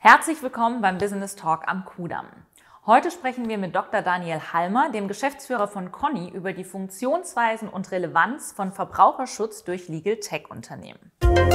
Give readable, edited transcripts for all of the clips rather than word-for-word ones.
Herzlich willkommen beim Business Talk am Kudamm. Heute sprechen wir mit Dr. Daniel Halmer, dem Geschäftsführer von Conny, über die Funktionsweisen und Relevanz von Verbraucherschutz durch Legal Tech Unternehmen.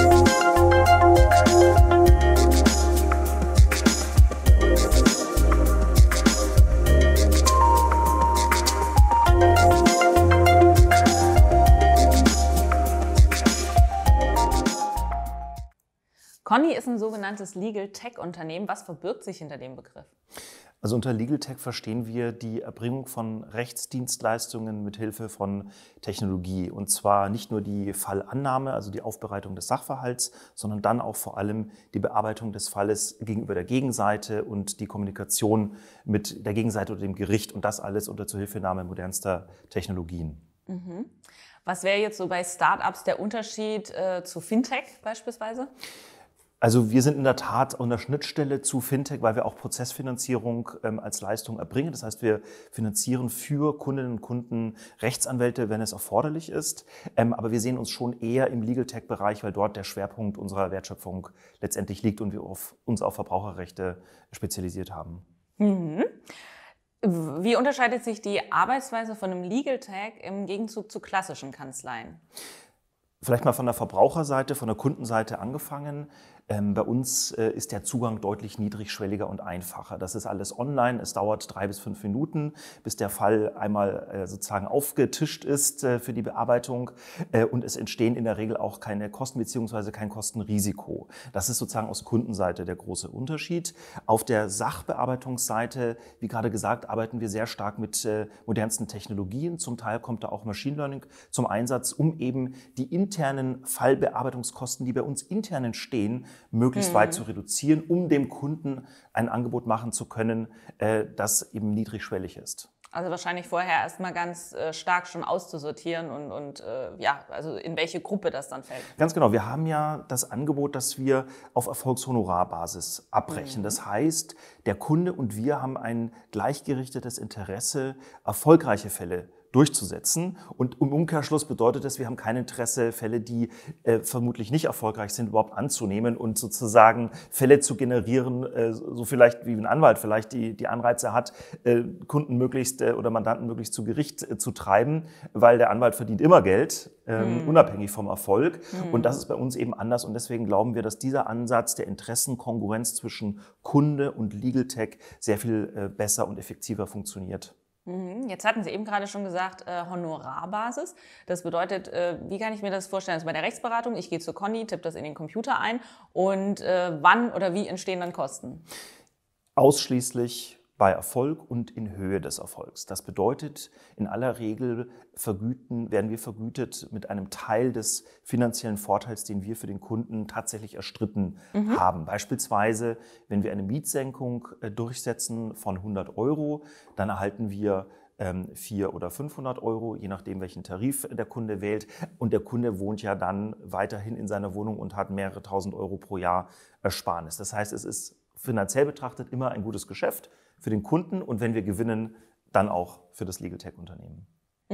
Conny ist ein sogenanntes Legal Tech Unternehmen. Was verbirgt sich hinter dem Begriff? Also unter Legal Tech verstehen wir die Erbringung von Rechtsdienstleistungen mit Hilfe von Technologie. Und zwar nicht nur die Fallannahme, also die Aufbereitung des Sachverhalts, sondern dann auch vor allem die Bearbeitung des Falles gegenüber der Gegenseite und die Kommunikation mit der Gegenseite oder dem Gericht. Und das alles unter Zuhilfenahme modernster Technologien. Mhm. Was wäre jetzt so bei Startups der Unterschied zu Fintech beispielsweise? Also wir sind in der Tat an der Schnittstelle zu Fintech, weil wir auch Prozessfinanzierung als Leistung erbringen. Das heißt, wir finanzieren für Kundinnen und Kunden Rechtsanwälte, wenn es erforderlich ist. Aber wir sehen uns schon eher im Legal Tech-Bereich, weil dort der Schwerpunkt unserer Wertschöpfung letztendlich liegt und wir uns auf Verbraucherrechte spezialisiert haben. Mhm. Wie unterscheidet sich die Arbeitsweise von einem Legal Tech im Gegenzug zu klassischen Kanzleien? Vielleicht mal von der Verbraucherseite, von der Kundenseite angefangen. Bei uns ist der Zugang deutlich niedrigschwelliger und einfacher. Das ist alles online. Es dauert 3 bis 5 Minuten, bis der Fall einmal sozusagen aufgetischt ist für die Bearbeitung. Und es entstehen in der Regel auch keine Kosten bzw. kein Kostenrisiko. Das ist sozusagen aus Kundenseite der große Unterschied. Auf der Sachbearbeitungsseite, wie gerade gesagt, arbeiten wir sehr stark mit modernsten Technologien. Zum Teil kommt da auch Machine Learning zum Einsatz, um eben die internen Fallbearbeitungskosten, die bei uns intern entstehen, möglichst weit zu reduzieren, um dem Kunden ein Angebot machen zu können, das eben niedrigschwellig ist. Also wahrscheinlich vorher erstmal ganz stark schon auszusortieren und also in welche Gruppe das dann fällt. Ganz genau. Wir haben ja das Angebot, dass wir auf Erfolgshonorarbasis abbrechen. Das heißt, der Kunde und wir haben ein gleichgerichtetes Interesse, erfolgreiche Fälle durchzusetzen. Und im Umkehrschluss bedeutet das, wir haben kein Interesse, Fälle, die vermutlich nicht erfolgreich sind, überhaupt anzunehmen und sozusagen Fälle zu generieren, so vielleicht wie ein Anwalt vielleicht die Anreize hat, Kunden möglichst oder Mandanten möglichst zu Gericht zu treiben, weil der Anwalt verdient immer Geld, unabhängig vom Erfolg. Und das ist bei uns eben anders. Und deswegen glauben wir, dass dieser Ansatz der Interessenkonkurrenz zwischen Kunde und Legal Tech sehr viel besser und effektiver funktioniert. Jetzt hatten Sie eben gerade schon gesagt, Honorarbasis. Das bedeutet, wie kann ich mir das vorstellen? Also bei der Rechtsberatung, ich gehe zu Conny, tippe das in den Computer ein und wann oder wie entstehen dann Kosten? Ausschließlich bei Erfolg und in Höhe des Erfolgs. Das bedeutet, in aller Regel werden wir vergütet mit einem Teil des finanziellen Vorteils, den wir für den Kunden tatsächlich erstritten haben. Beispielsweise, wenn wir eine Mietsenkung durchsetzen von 100 €, dann erhalten wir 400 oder 500 €, je nachdem, welchen Tarif der Kunde wählt. Und der Kunde wohnt ja dann weiterhin in seiner Wohnung und hat mehrere tausend Euro pro Jahr Ersparnis. Das heißt, es ist finanziell betrachtet immer ein gutes Geschäft für den Kunden und wenn wir gewinnen, dann auch für das Legal Tech Unternehmen.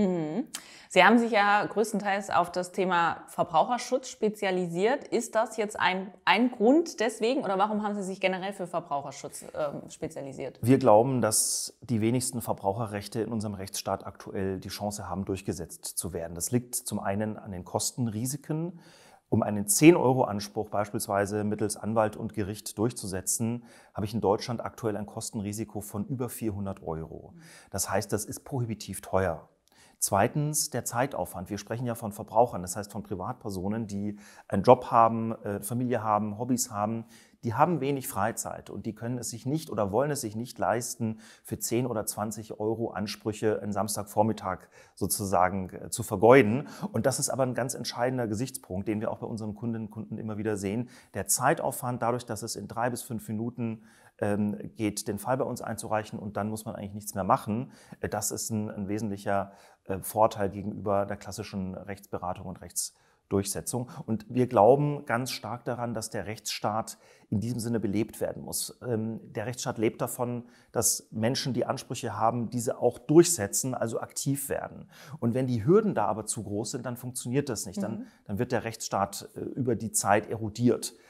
Sie haben sich ja größtenteils auf das Thema Verbraucherschutz spezialisiert. Ist das jetzt ein Grund deswegen oder warum haben Sie sich generell für Verbraucherschutz spezialisiert? Wir glauben, dass die wenigsten Verbraucherrechte in unserem Rechtsstaat aktuell die Chance haben, durchgesetzt zu werden. Das liegt zum einen an den Kostenrisiken. Um einen 10-€ beispielsweise mittels Anwalt und Gericht durchzusetzen, habe ich in Deutschland aktuell ein Kostenrisiko von über 400 €. Das heißt, das ist prohibitiv teuer. Zweitens der Zeitaufwand. Wir sprechen ja von Verbrauchern, das heißt von Privatpersonen, die einen Job haben, Familie haben, Hobbys haben. Die haben wenig Freizeit und die können es sich nicht oder wollen es sich nicht leisten, für 10 oder 20 € Ansprüche einen Samstagvormittag sozusagen zu vergeuden. Und das ist aber ein ganz entscheidender Gesichtspunkt, den wir auch bei unseren Kundinnen und Kunden immer wieder sehen. Der Zeitaufwand, dadurch, dass es in 3 bis 5 Minuten geht, den Fall bei uns einzureichen und dann muss man eigentlich nichts mehr machen. Das ist ein wesentlicher Vorteil gegenüber der klassischen Rechtsberatung und Rechtsdurchsetzung. Und wir glauben ganz stark daran, dass der Rechtsstaat in diesem Sinne belebt werden muss. Der Rechtsstaat lebt davon, dass Menschen, die Ansprüche haben, diese auch durchsetzen, also aktiv werden. Und wenn die Hürden da aber zu groß sind, dann funktioniert das nicht. Dann wird der Rechtsstaat über die Zeit erodiert.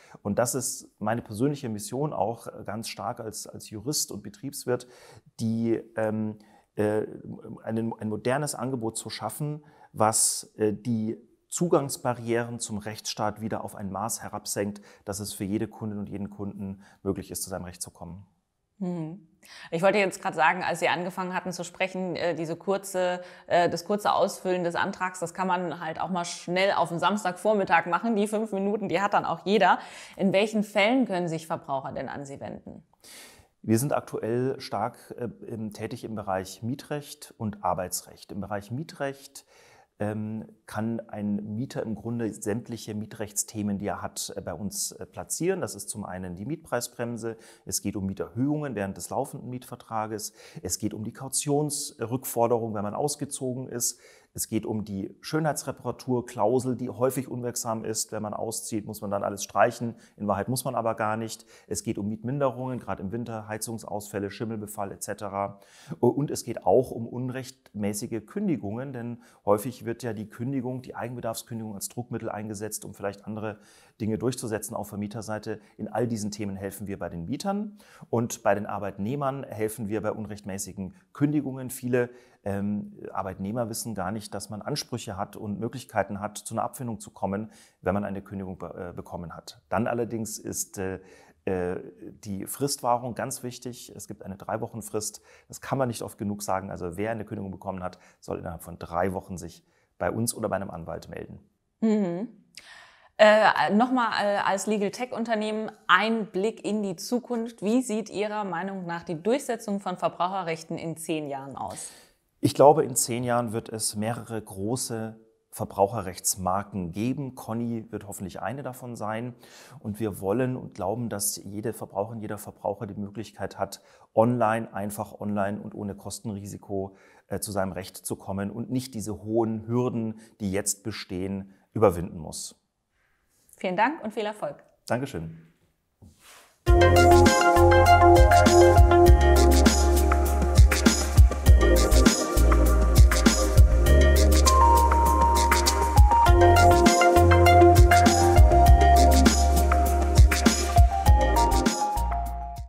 Und das ist meine persönliche Mission auch ganz stark als Jurist und Betriebswirt, ein modernes Angebot zu schaffen, was die Zugangsbarrieren zum Rechtsstaat wieder auf ein Maß herabsenkt, dass es für jede Kundin und jeden Kunden möglich ist, zu seinem Recht zu kommen. Ich wollte jetzt gerade sagen, als Sie angefangen hatten zu sprechen, das kurze Ausfüllen des Antrags, das kann man halt auch mal schnell auf den Samstagvormittag machen. Die 5 Minuten, die hat dann auch jeder. In welchen Fällen können sich Verbraucher denn an Sie wenden? Wir sind aktuell stark tätig im Bereich Mietrecht und Arbeitsrecht. Im Bereich Mietrecht kann ein Mieter im Grunde sämtliche Mietrechtsthemen, die er hat, bei uns platzieren. Das ist zum einen die Mietpreisbremse, es geht um Mieterhöhungen während des laufenden Mietvertrages, es geht um die Kautionsrückforderung, wenn man ausgezogen ist, es geht um die Schönheitsreparaturklausel, die häufig unwirksam ist. Wenn man auszieht, muss man dann alles streichen. In Wahrheit muss man aber gar nicht. Es geht um Mietminderungen, gerade im Winter, Heizungsausfälle, Schimmelbefall etc. Und es geht auch um unrechtmäßige Kündigungen, denn häufig wird ja die Eigenbedarfskündigung als Druckmittel eingesetzt, um vielleicht andere Dinge durchzusetzen auf Vermieterseite. In all diesen Themen helfen wir bei den Mietern und bei den Arbeitnehmern helfen wir bei unrechtmäßigen Kündigungen. Viele Arbeitnehmer wissen gar nicht, dass man Ansprüche hat und Möglichkeiten hat, zu einer Abfindung zu kommen, wenn man eine Kündigung bekommen hat. Dann allerdings ist die Fristwahrung ganz wichtig. Es gibt eine 3-Wochen-Frist. Das kann man nicht oft genug sagen. Also wer eine Kündigung bekommen hat, soll innerhalb von 3 Wochen sich bei uns oder bei einem Anwalt melden. Nochmal als Legal Tech Unternehmen ein Blick in die Zukunft. Wie sieht Ihrer Meinung nach die Durchsetzung von Verbraucherrechten in 10 Jahren aus? Ich glaube, in 10 Jahren wird es mehrere große Verbraucherrechtsmarken geben. Conny wird hoffentlich eine davon sein. Und wir wollen und glauben, dass jede Verbraucherin, jeder Verbraucher die Möglichkeit hat, einfach online und ohne Kostenrisiko zu seinem Recht zu kommen und nicht diese hohen Hürden, die jetzt bestehen, überwinden muss. Vielen Dank und viel Erfolg. Dankeschön.